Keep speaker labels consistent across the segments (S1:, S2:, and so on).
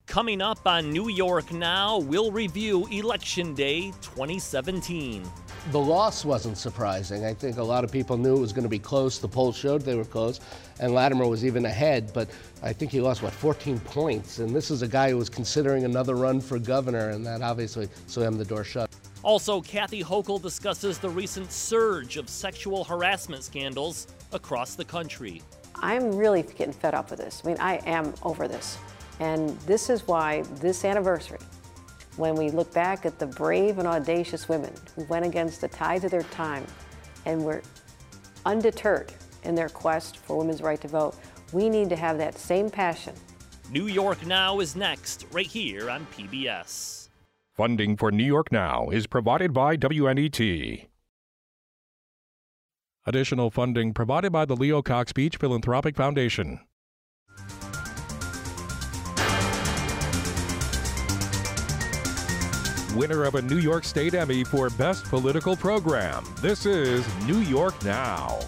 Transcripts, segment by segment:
S1: Coming up on New York Now, we'll review Election Day 2017.
S2: The loss wasn't surprising. I think a lot of people knew it was going to be close. The polls showed they were close, and Latimer was even ahead, but I think he lost, 14 points? And this is a guy who was considering another run for governor, and that obviously slammed the door shut.
S1: Also, Kathy Hochul discusses the recent surge of sexual harassment scandals across the country.
S3: I'm really getting fed up with this. I mean, I am over this. And this is why this anniversary, when we look back at the brave and audacious women who went against the tides of their time and were undeterred in their quest for women's right to vote, we need to have that same passion.
S1: New York Now is next, right here on PBS.
S4: Funding for New York Now is provided by WNET. Additional funding provided by the Leo Cox Beach Philanthropic Foundation. Winner of a New York State Emmy for Best Political Program. This is New York Now.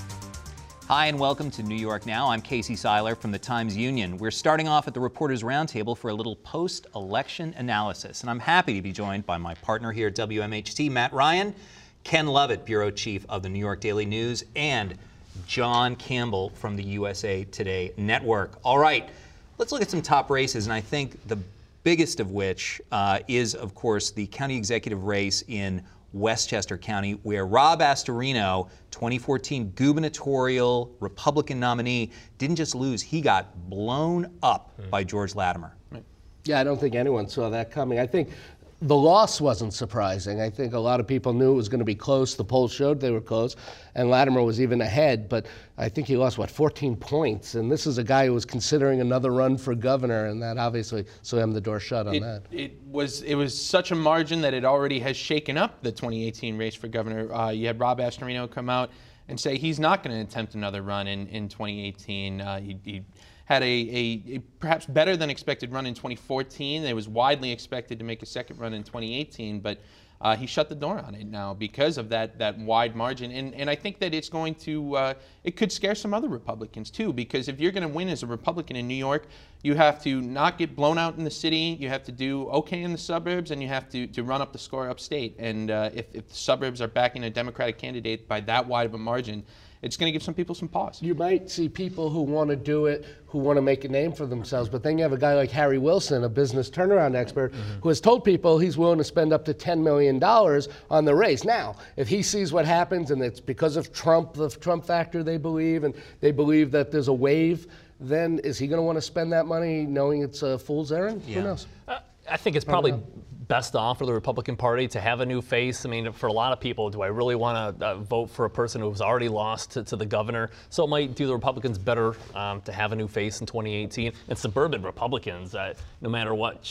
S5: Hi, and welcome to New York Now. I'm Casey Seiler from the Times-Union. We're starting off at the Reporters Roundtable for a little post-election analysis. And I'm happy to be joined by my partner here at WMHT, Matt Ryan, Ken Lovett, Bureau Chief of the New York Daily News, and John Campbell from the USA Today Network. All right, let's look at some top races, and I think the biggest of which is, of course, the county executive race in Westchester County, where Rob Astorino, 2014 gubernatorial Republican nominee, didn't just lose, he got blown up by George Latimer.
S2: Yeah, I don't think anyone saw that coming. I think the loss wasn't surprising. I think a lot of people knew it was going to be close. The polls showed they were close, and Latimer was even ahead, but I think he lost, 14 points? And this is a guy who was considering another run for governor, and that obviously slammed the door shut on that.
S6: It was such a margin that it already has shaken up the 2018 race for governor. You had Rob Astorino come out and say he's not going to attempt another run in 2018. He had a perhaps better than expected run in 2014. It was widely expected to make a second run in 2018, but he shut the door on it now because of that wide margin. And I think that it's going to, it could scare some other Republicans too, because if you're going to win as a Republican in New York, you have to not get blown out in the city, you have to do okay in the suburbs, and you have to run up the score upstate. And if the suburbs are backing a Democratic candidate by that wide of a margin, it's going to give some people some pause.
S2: You might see people who want to do it, who want to make a name for themselves, but then you have a guy like Harry Wilson, a business turnaround expert, who has told people he's willing to spend up to $10 million on the race. Now, if he sees what happens and it's because of Trump, the Trump factor they believe, and they believe that there's a wave, then is he going to want to spend that money knowing it's a fool's errand?
S5: Yeah.
S2: Who knows?
S1: I think it's probably best off for the Republican Party to have a new face. I mean, for a lot of people, do I really want to vote for a person who's already lost to the governor? So it might do the Republicans better to have a new face in 2018. And suburban Republicans, no matter which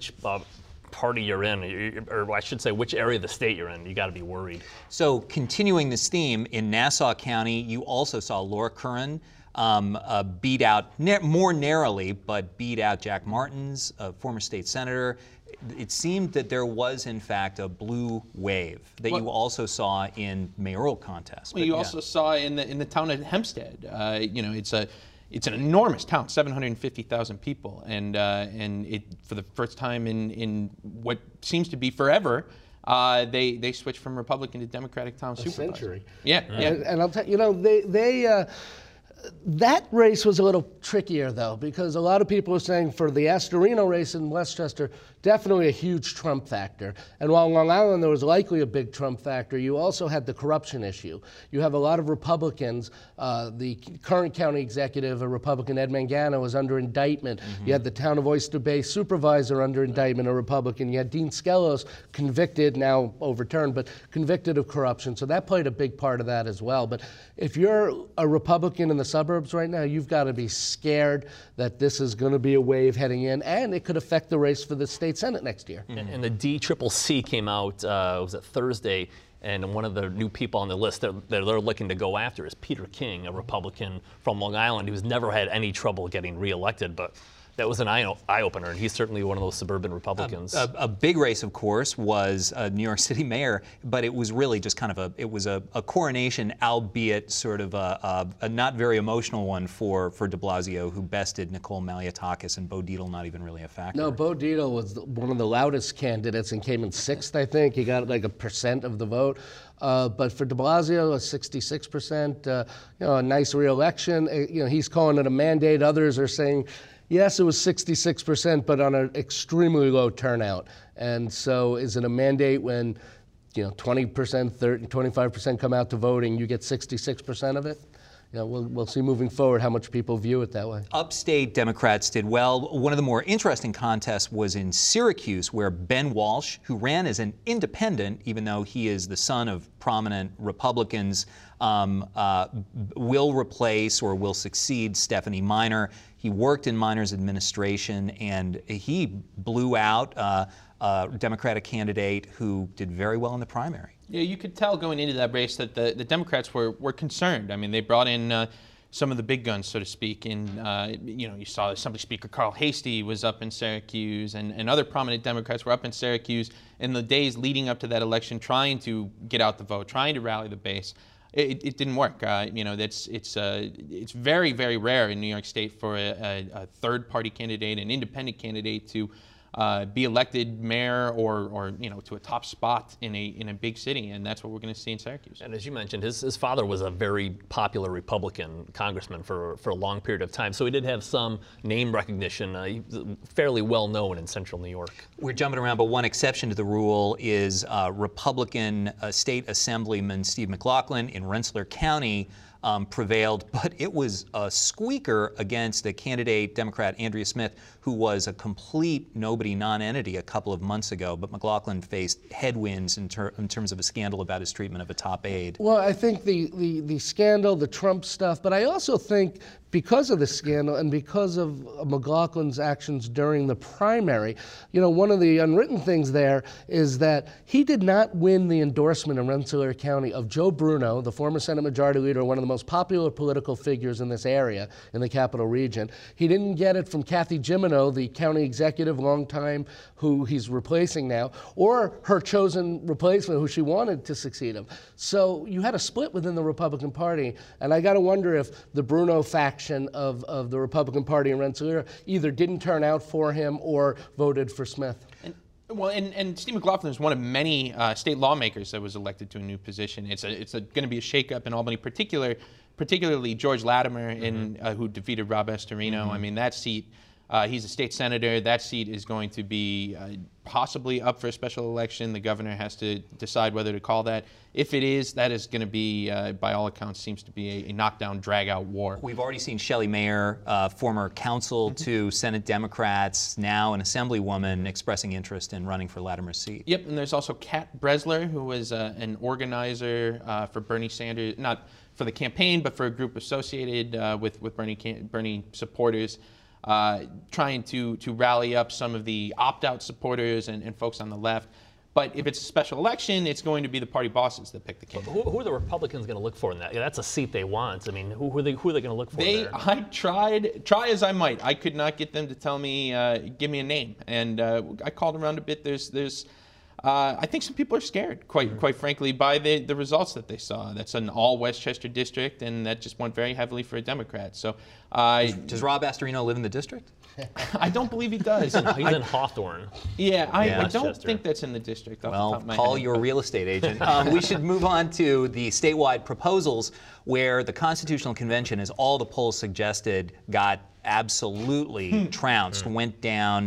S1: party you're in, or I should say which area of the state you're in, you got to be worried.
S5: So continuing this theme, in Nassau County, you also saw Laura Curran beat out, more narrowly, but beat out Jack Martins, a former state senator. It seemed that there was, in fact, a blue wave that you also saw in mayoral contests.
S6: Well, you also saw in the town of Hempstead. You know, it's an enormous town, 750,000 people, and it, for the first time in what seems to be forever, they switched from Republican to Democratic town supervisor.
S2: Century.
S6: Yeah.
S2: And I'll tell you, that race was a little trickier, though, because a lot of people are saying for the Astorino race in Westchester, definitely a huge Trump factor. And while Long Island there was likely a big Trump factor, you also had the corruption issue. You have a lot of Republicans. The current county executive, a Republican, Ed Mangano, was under indictment. You had the town of Oyster Bay supervisor under indictment, a Republican. You had Dean Skelos convicted, now overturned, but convicted of corruption. So that played a big part of that as well. But if you're a Republican in the suburbs right now, you've got to be scared that this is going to be a wave heading in, and it could affect the race for the state Senate next year.
S1: And the DCCC came out, was it Thursday, and one of the new people on the list that they're looking to go after is Peter King, a Republican from Long Island who's never had any trouble getting reelected, but that was an eye-opener, and he's certainly one of those suburban Republicans.
S5: A big race, of course, was New York City mayor, but it was really just kind of a coronation, albeit sort of a not very emotional one for de Blasio, who bested Nicole Malliotakis, and Bo Dietl not even really a factor.
S2: No, Bo Dietl was one of the loudest candidates and came in 6th, I think. He got like 1% of the vote. But for de Blasio, 66%, a nice re-election. He's calling it a mandate. Others are saying, yes, it was 66%, but on an extremely low turnout. And so is it a mandate when 20%, 30, 25% come out to vote and you get 66% of it? We'll see moving forward how much people view it that way.
S5: Upstate Democrats did well. One of the more interesting contests was in Syracuse, where Ben Walsh, who ran as an independent, even though he is the son of prominent Republicans, will replace or will succeed Stephanie Miner. He worked in Miner's administration, and he blew out a Democratic candidate who did very well in the primary.
S6: Yeah, you could tell going into that race that the Democrats were concerned. I mean, they brought in some of the big guns, so to speak. And, you saw Assembly Speaker Carl Hastie was up in Syracuse, and other prominent Democrats were up in Syracuse in the days leading up to that election, trying to get out the vote, trying to rally the base. It didn't work. It's very, very rare in New York State for a third-party candidate, an independent candidate, to be elected mayor or to a top spot in a big city, and that's what we're going to see in Syracuse.
S1: And as you mentioned, his father was a very popular Republican congressman for a long period of time, so he did have some name recognition. He was fairly well known in central New York.
S5: We're jumping around, but one exception to the rule is Republican State Assemblyman Steve McLaughlin in Rensselaer County prevailed, but it was a squeaker against the candidate Democrat Andrea Smith, who was a complete nobody non-entity a couple of months ago. But McLaughlin faced headwinds in terms of a scandal about his treatment of a top aide.
S2: Well, I think the scandal, the Trump stuff, but I also think because of the scandal and because of McLaughlin's actions during the primary, one of the unwritten things there is that he did not win the endorsement in Rensselaer County of Joe Bruno, the former Senate Majority Leader, one of the most popular political figures in this area, in the Capital Region. He didn't get it from Kathy Gimino, the county executive, long time, who he's replacing now, or her chosen replacement, who she wanted to succeed him. So you had a split within the Republican Party, and I got to wonder if the Bruno faction of the Republican Party in Rensselaer either didn't turn out for him or voted for Smith.
S6: And Steve McLaughlin is one of many state lawmakers that was elected to a new position. It's going to be a shakeup in Albany, particularly George Latimer, who defeated Rob Astorino. I mean, that seat, he's a state senator. That seat is going to be possibly up for a special election. The governor has to decide whether to call that. If it is, that is going to be, by all accounts, seems to be a knockdown, drag-out war.
S5: We've already seen Shelley Mayer, former counsel to Senate Democrats, now an assemblywoman, expressing interest in running for Latimer's seat.
S6: Yep, and there's also Kat Bresler, who was an organizer for Bernie Sanders, not for the campaign, but for a group associated with Bernie supporters, trying to rally up some of the opt-out supporters and folks on the left. But if it's a special election, it's going to be the party bosses that pick the candidate.
S1: Who are the Republicans going to look for in that? Yeah, that's a seat they want. I mean, who are they going to look for there?
S6: I try as I might. I could not get them to tell me, give me a name. And I called around a bit. I think some people are scared, quite frankly, by the results that they saw. That's an all Westchester district, and that just went very heavily for a Democrat. So,
S5: does Rob Astorino live in the district?
S6: I don't believe he does.
S1: He's in Hawthorne.
S6: Yeah, I don't think that's in the district.
S5: Well, call your real estate agent. We should move on to the statewide proposals, where the Constitutional Convention, as all the polls suggested, got absolutely trounced, went down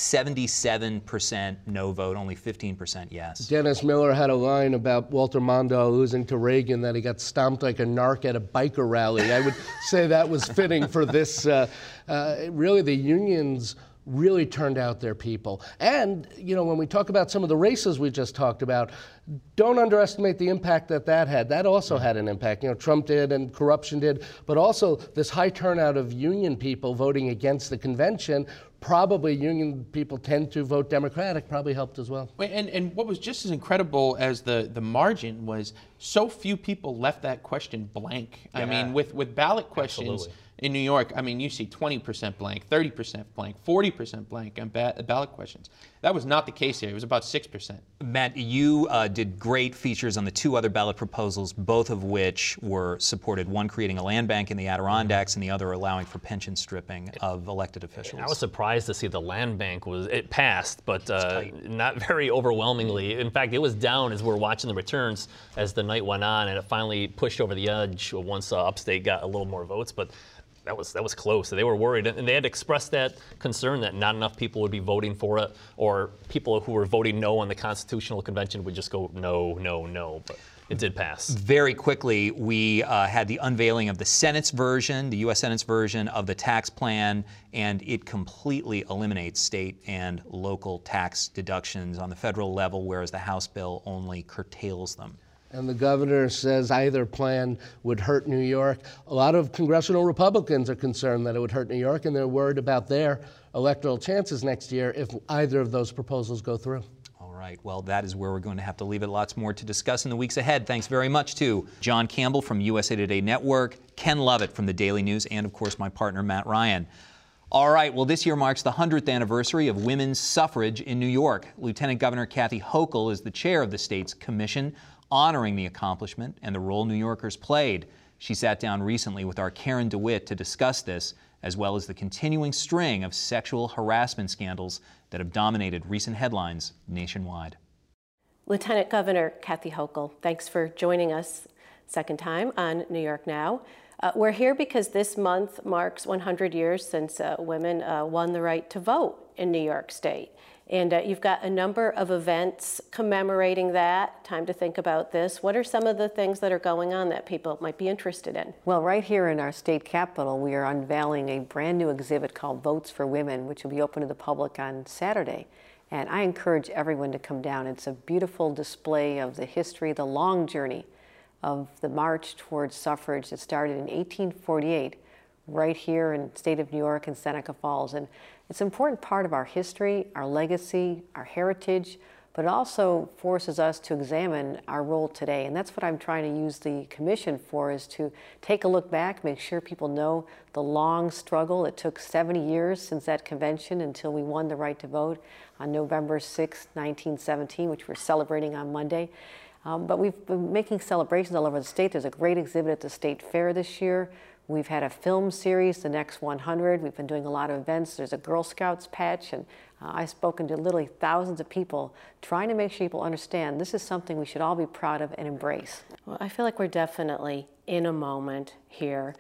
S5: 77% no vote, only 15% yes.
S2: Dennis Miller had a line about Walter Mondale losing to Reagan, that he got stomped like a narc at a biker rally. I would say that was fitting for this. Really, the unions really turned out their people. And, when we talk about some of the races we just talked about, don't underestimate the impact that had. That also had an impact. Trump did and corruption did, but also this high turnout of union people voting against the convention. Probably union people tend to vote Democratic, probably helped as well.
S6: And what was just as incredible as the margin was so few people left that question blank. Yeah. I mean, with ballot questions, In New York, I mean, you see 20% blank, 30% blank, 40% blank on ballot questions. That was not the case here. It was about 6%.
S5: Matt, you did great features on the two other ballot proposals, both of which were supported, one creating a land bank in the Adirondacks and the other allowing for pension stripping of elected officials.
S1: I was surprised to see the land bank it passed, but not very overwhelmingly. In fact, it was down as we were watching the returns as the night went on, and it finally pushed over the edge once Upstate got a little more votes. But that was close. So they were worried, and they had expressed that concern that not enough people would be voting for it, or people who were voting no on the Constitutional Convention would just go no, no, no. But it did pass.
S5: Very quickly, we had the unveiling of the Senate's version, the U.S. Senate's version of the tax plan, and it completely eliminates state and local tax deductions on the federal level, whereas the House bill only curtails them.
S2: And the governor says either plan would hurt New York. A lot of congressional Republicans are concerned that it would hurt New York, and they're worried about their electoral chances next year if either of those proposals go through.
S5: All right, well, that is where we're going to have to leave it. Lots more to discuss in the weeks ahead. Thanks very much to John Campbell from USA Today Network, Ken Lovett from the Daily News, and of course my partner Matt Ryan. All right, well, this year marks the 100th anniversary of women's suffrage in New York. Lieutenant Governor Kathy Hochul is the chair of the state's commission, honoring the accomplishment and the role New Yorkers played. She sat down recently with our Karen DeWitt to discuss this, as well as the continuing string of sexual harassment scandals that have dominated recent headlines nationwide.
S7: Lieutenant Governor Kathy Hochul, thanks for joining us second time on New York Now. We're here because this month marks 100 years since women won the right to vote in New York State. And you've got a number of events commemorating that. Time to think about this. What are some of the things that are going on that people might be interested in?
S3: Well, right here in our state capitol, we are unveiling a brand new exhibit called Votes for Women, which will be open to the public on Saturday. And I encourage everyone to come down. It's a beautiful display of the history, the long journey of the march towards suffrage that started in 1848 right here in the state of New York and Seneca Falls. And it's an important part of our history, our legacy, our heritage, but it also forces us to examine our role today. And that's what I'm trying to use the commission for, is to take a look back, make sure people know the long struggle. It took 70 years since that convention until we won the right to vote on November 6, 1917, which we're celebrating on Monday. But we've been making celebrations all over the state. There's a great exhibit at the State Fair this year. We've had a film series, The Next 100. We've been doing a lot of events. There's a Girl Scouts patch, and I've spoken to literally thousands of people trying to make sure people understand this is something we should all be proud of and embrace.
S7: Well, I feel like we're definitely in a moment here.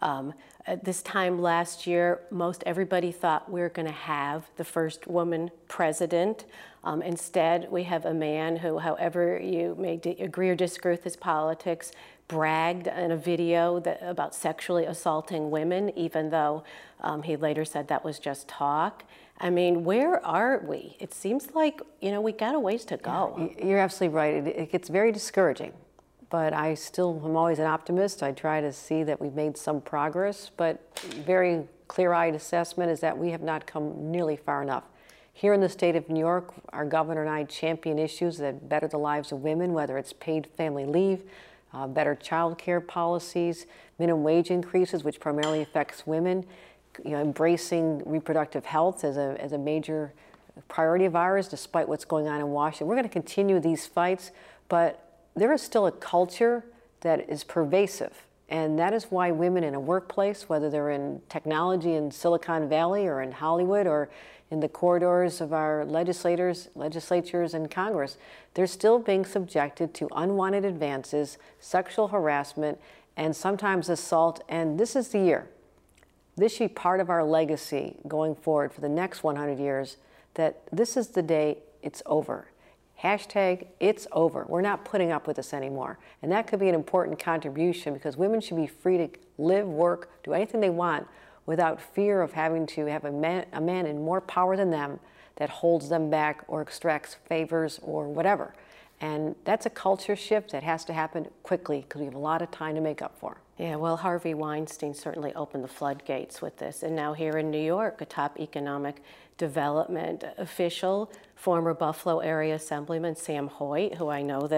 S7: At this time last year, most everybody thought we were going to have the first woman president. Instead, we have a man who, however you may agree or disagree with his politics, bragged in a video about sexually assaulting women, even though he later said that was just talk. I mean, where are we? It seems like, we got a ways to go.
S3: You're absolutely right. It gets very discouraging, but I still am always an optimist. I try to see that we've made some progress, but very clear-eyed assessment is that we have not come nearly far enough. Here in the state of New York, our governor and I champion issues that better the lives of women, whether it's paid family leave, better child care policies, minimum wage increases, which primarily affects women, embracing reproductive health as a major priority of ours, despite what's going on in Washington. We're going to continue these fights, but there is still a culture that is pervasive, and that is why women in a workplace, whether they're in technology in Silicon Valley or in Hollywood or in the corridors of our legislatures and Congress, they're still being subjected to unwanted advances, sexual harassment, and sometimes assault. And this is the year. This should be part of our legacy going forward for the next 100 years, that this is the day it's over. Hashtag it's over. We're not putting up with this anymore. And that could be an important contribution, because women should be free to live, work, do anything they want without fear of having to have a man in more power than them that holds them back or extracts favors or whatever. And that's a culture shift that has to happen quickly, because we have a lot of time to make up for.
S7: Yeah, well, Harvey Weinstein certainly opened the floodgates with this. And now here in New York, a top economic development official, former Buffalo area Assemblyman Sam Hoyt, who I know that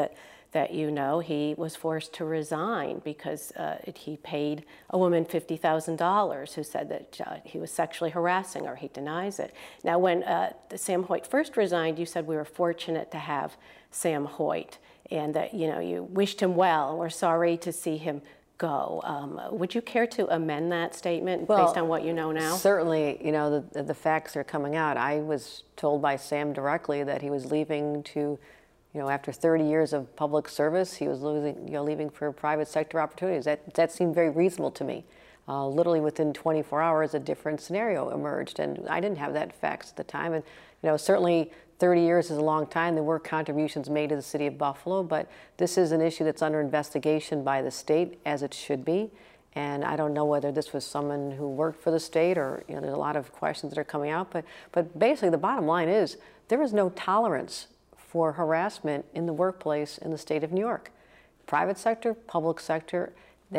S7: that you know, he was forced to resign because he paid a woman $50,000 who said that he was sexually harassing her. He denies it. Now, when Sam Hoyt first resigned, you said we were fortunate to have Sam Hoyt and that, you know, you wished him well and we're sorry to see him go. Would you care to amend that statement based on what you know now?
S3: Certainly, you know, the facts are coming out. I was told by Sam directly that he was leaving to, you know, after 30 years of public service, he was leaving for private sector opportunities. That seemed very reasonable to me. Literally within 24 hours, a different scenario emerged, and I didn't have that facts at the time. And you know, certainly 30 years is a long time. There were contributions made to the city of Buffalo, but this is an issue that's under investigation by the state, as it should be. And I don't know whether this was someone who worked for the state, or you know, there's a lot of questions that are coming out. But basically, the bottom line is there is no tolerance for harassment in the workplace in the state of New York. Private sector, public sector,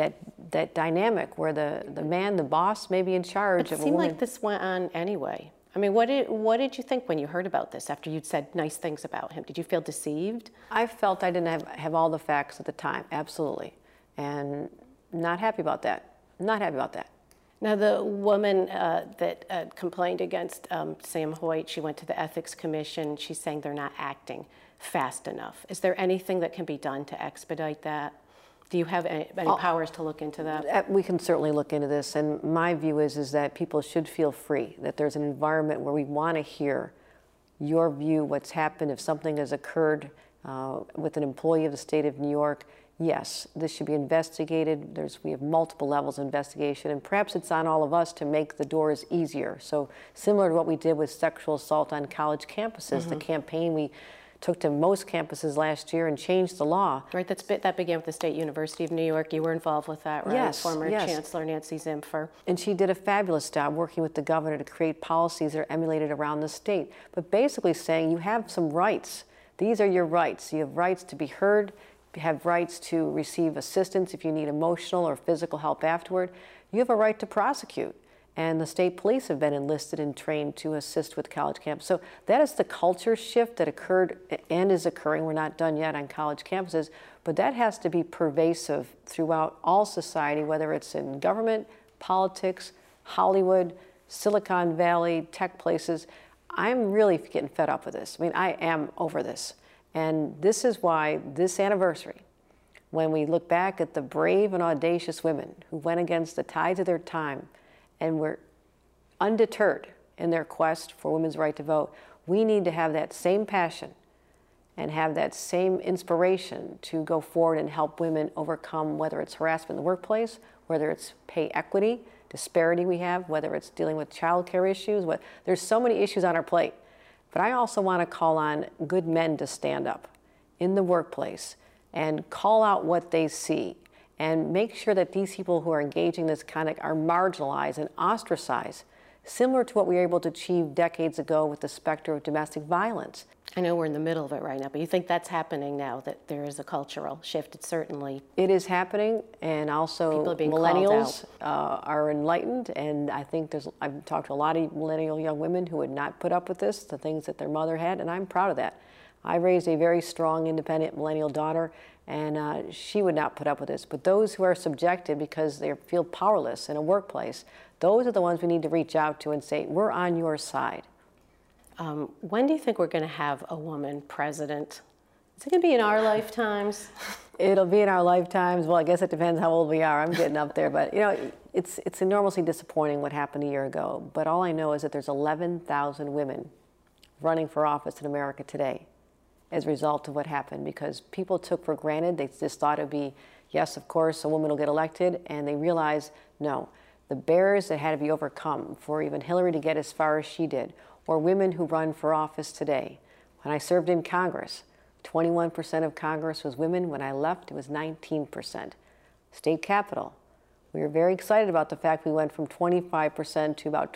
S3: that dynamic where the man, the boss, may be in charge of a woman.
S7: It seemed like this went on anyway. I mean, what did you think when you heard about this after you'd said nice things about him? Did you feel deceived?
S3: I felt I didn't have all the facts at the time, absolutely. And not happy about that. Not happy about that.
S7: Now, the woman that complained against Sam Hoyt, she went to the Ethics Commission. She's saying they're not acting fast enough. Is there anything that can be done to expedite that? Do you have any powers to look into that?
S3: We can certainly look into this. And my view is that people should feel free, that there's an environment where we want to hear your view, what's happened, if something has occurred with an employee of the state of New York. Yes, this should be investigated. We have multiple levels of investigation, and perhaps it's on all of us to make the doors easier. So similar to what we did with sexual assault on college campuses, the campaign we took to most campuses last year and changed the law.
S7: Right, that began with the State University of New York. You were involved with that, right?
S3: Yes,
S7: Former
S3: yes.
S7: Chancellor Nancy Zimpher.
S3: And she did a fabulous job working with the governor to create policies that are emulated around the state, but basically saying you have some rights. These are your rights. You have rights to be heard, you have rights to receive assistance if you need emotional or physical help afterward. You have a right to prosecute. And the state police have been enlisted and trained to assist with college campuses. So that is the culture shift that occurred and is occurring. We're not done yet on college campuses, but that has to be pervasive throughout all society, whether it's in government, politics, Hollywood, Silicon Valley, tech places. I'm really getting fed up with this. I mean, I am over this. And this is why this anniversary, when we look back at the brave and audacious women who went against the tides of their time and were undeterred in their quest for women's right to vote, we need to have that same passion and have that same inspiration to go forward and help women overcome, whether it's harassment in the workplace, whether it's pay equity, disparity we have, whether it's dealing with child care issues. There's so many issues on our plate. But I also want to call on good men to stand up in the workplace and call out what they see and make sure that these people who are engaging in this conduct are marginalized and ostracized, similar to what we were able to achieve decades ago with the specter of domestic violence.
S7: I know we're in the middle of it right now, but you think that's happening now, that there is a cultural shift? It certainly...
S3: It is happening, and also millennials are enlightened, and I think I've talked to a lot of millennial young women who would not put up with this, the things that their mother had, and I'm proud of that. I raised a very strong, independent millennial daughter, and she would not put up with this. But those who are subjected because they feel powerless in a workplace, those are the ones we need to reach out to and say, we're on your side.
S7: When do you think we're going to have a woman president? Is it going to be in our lifetimes?
S3: It'll be in our lifetimes. Well, I guess it depends how old we are. I'm getting up there. But, you know, it's enormously disappointing what happened a year ago. But all I know is that there's 11,000 women running for office in America today as a result of what happened, because people took for granted, they just thought it would be, yes, of course, a woman will get elected, and they realized, no, the barriers that had to be overcome for even Hillary to get as far as she did, or women who run for office today. When I served in Congress, 21% of Congress was women. When I left, it was 19%. State Capitol, we were very excited about the fact we went from 25% to about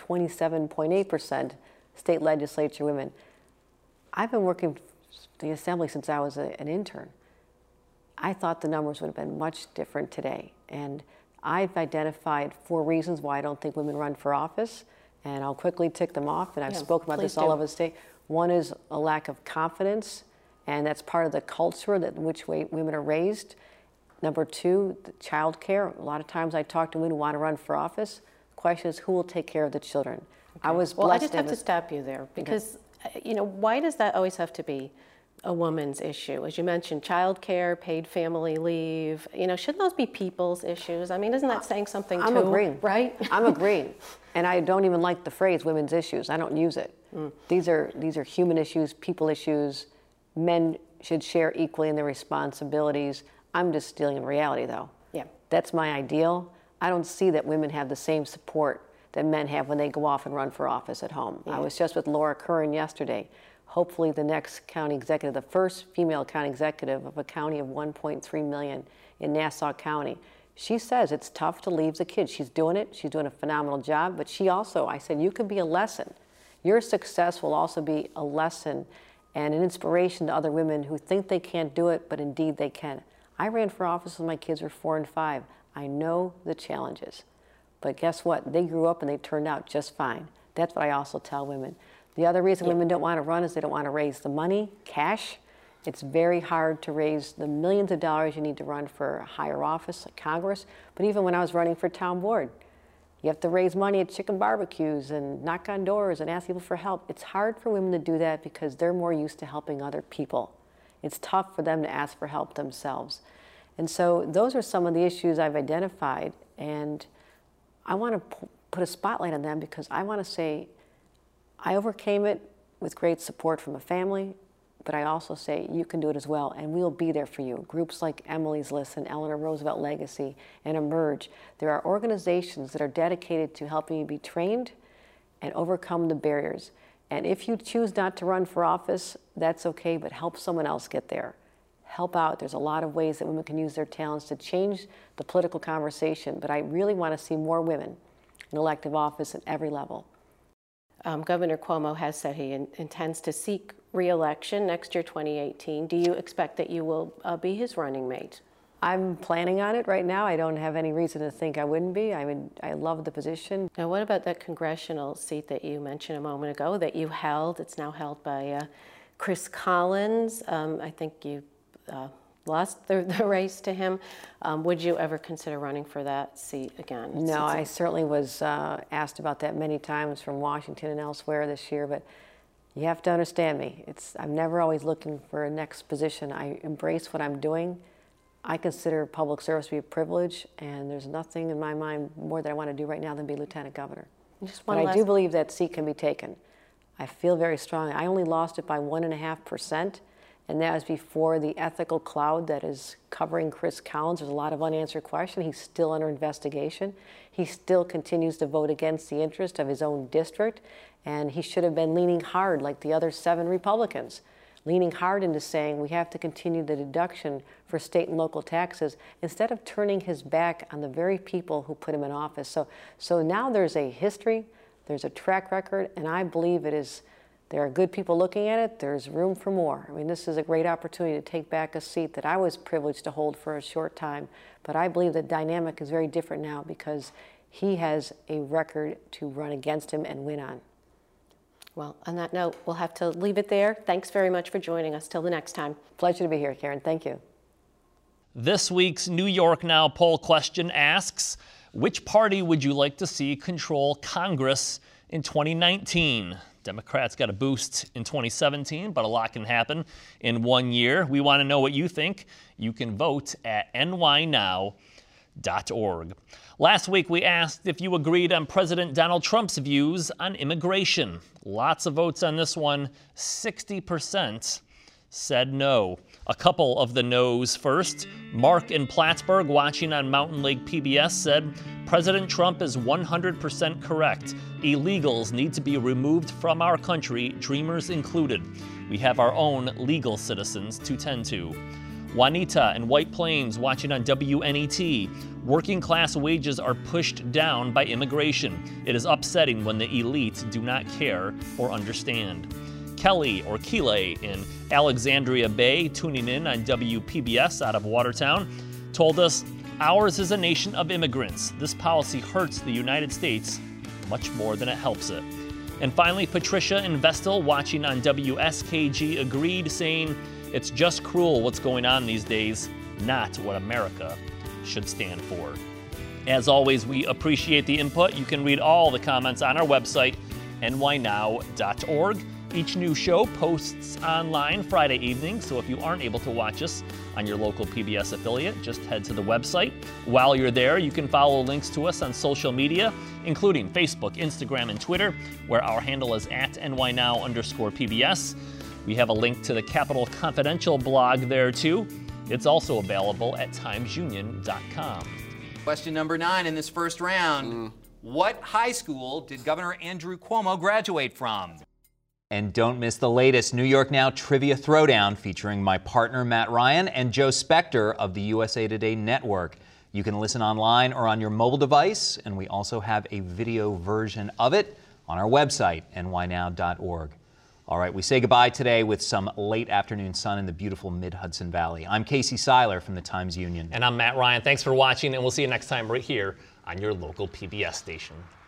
S3: 27.8% state legislature women. I've been working the Assembly since I was an intern. I thought the numbers would have been much different today. And I've identified 4 reasons why I don't think women run for office, and I'll quickly tick them off, and I've spoken about this all over the state. One is a lack of confidence and that's part of the culture that which way women are raised. Number two, child care. A lot of times I talk to women who want to run for office. The question is, who will take care of the children?
S7: Okay.
S3: I was blessed.
S7: Well, I just have to stop you there because, you know, why does that always have to be a woman's issue? As you mentioned, child care, paid family leave, you know, shouldn't those be people's issues? I mean, isn't that saying something too?
S3: I'm agreeing.
S7: Right?
S3: I'm agreeing. And I don't even like the phrase women's issues. I don't use it. These are human issues, people issues. Men should share equally in their responsibilities. I'm just dealing in reality, though.
S7: Yeah.
S3: That's my ideal. I don't see that women have the same support that men have when they go off and run for office at home. I was just with Laura Curran yesterday. Hopefully the next county executive, the first female county executive of a county of 1.3 million in Nassau County. She says it's tough to leave the kids. She's doing it. She's doing a phenomenal job. But she also, I said, you could be a lesson. Your success will also be a lesson and an inspiration to other women who think they can't do it, but indeed they can. I ran for office when my kids were 4 and 5. I know the challenges. But guess what? They grew up and they turned out just fine. That's what I also tell women. The other reason women don't want to run is they don't want to raise the money, cash. It's very hard to raise the millions of dollars you need to run for a higher office like Congress. But even when I was running for town board, you have to raise money at chicken barbecues and knock on doors and ask people for help. It's hard for women to do that because they're more used to helping other people. It's tough for them to ask for help themselves. And so those are some of the issues I've identified, and I want to put a spotlight on them because I want to say I overcame it with great support from a family, but I also say you can do it as well, and we'll be there for you. Groups like Emily's List and Eleanor Roosevelt Legacy and Emerge. There are organizations that are dedicated to helping you be trained and overcome the barriers. And if you choose not to run for office, that's okay, but help someone else get there. Help out. There's a lot of ways that women can use their talents to change the political conversation, but I really want to see more women in elective office at every level.
S7: Governor Cuomo has said he intends to seek re-election next year, 2018. Do you expect that you will be his running mate?
S3: I'm planning on it right now. I don't have any reason to think I wouldn't be. I mean, I love the position.
S7: Now, what about that congressional seat that you mentioned a moment ago that you held? It's now held by Chris Collins. I think you lost the race to him. Would you ever consider running for that seat again?
S3: No, I certainly was asked about that many times from Washington and elsewhere this year, but you have to understand me. I'm never always looking for a next position. I embrace what I'm doing. I consider public service to be a privilege, and there's nothing in my mind more that I want to do right now than be lieutenant governor. But I do believe that seat can be taken. I feel very strongly. I only lost it by 1.5%. And that was before the ethical cloud that is covering Chris Collins. There's a lot of unanswered questions. He's still under investigation. He still continues to vote against the interest of his own district. And he should have been leaning hard, like the other 7 Republicans, leaning hard into saying we have to continue the deduction for state and local taxes instead of turning his back on the very people who put him in office. So now there's a history, there's a track record, and I believe there are good people looking at it. There's room for more. I mean, this is a great opportunity to take back a seat that I was privileged to hold for a short time. But I believe the dynamic is very different now because he has a record to run against him and win on.
S7: Well, on that note, we'll have to leave it there. Thanks very much for joining us. Till the next time.
S3: Pleasure to be here, Karen. Thank you.
S1: This week's New York Now poll question asks, which party would you like to see control Congress in 2019? Democrats got a boost in 2017, but a lot can happen in 1 year. We want to know what you think. You can vote at nynow.org. Last week, we asked if you agreed on President Donald Trump's views on immigration. Lots of votes on this one. 60% said no. A couple of the no's first. Mark in Plattsburgh, watching on Mountain Lake PBS, said, President Trump is 100% correct. Illegals need to be removed from our country, dreamers included. We have our own legal citizens to tend to. Juanita in White Plains, watching on WNET. Working class wages are pushed down by immigration. It is upsetting when the elite do not care or understand. Kelly or Keeley in Alexandria Bay, tuning in on WPBS out of Watertown, told us, ours is a nation of immigrants. This policy hurts the United States much more than it helps it. And finally, Patricia in Vestal, watching on WSKG, agreed, saying, It's just cruel what's going on these days, not what America should stand for. As always, we appreciate the input. You can read all the comments on our website, nynow.org. Each new show posts online Friday evening, so if you aren't able to watch us on your local PBS affiliate, just head to the website. While you're there, you can follow links to us on social media, including Facebook, Instagram, and Twitter, where our handle is @nynow_PBS. We have a link to the Capitol Confidential blog there, too. It's also available at timesunion.com.
S5: Question number 9 in this first round. What high school did Governor Andrew Cuomo graduate from? And don't miss the latest New York Now Trivia Throwdown featuring my partner Matt Ryan and Joe Spector of the USA Today Network. You can listen online or on your mobile device, and we also have a video version of it on our website, nynow.org. All right, we say goodbye today with some late afternoon sun in the beautiful Mid-Hudson Valley. I'm Casey Seiler from the Times-Union.
S1: And I'm Matt Ryan. Thanks for watching, and we'll see you next time right here on your local PBS station.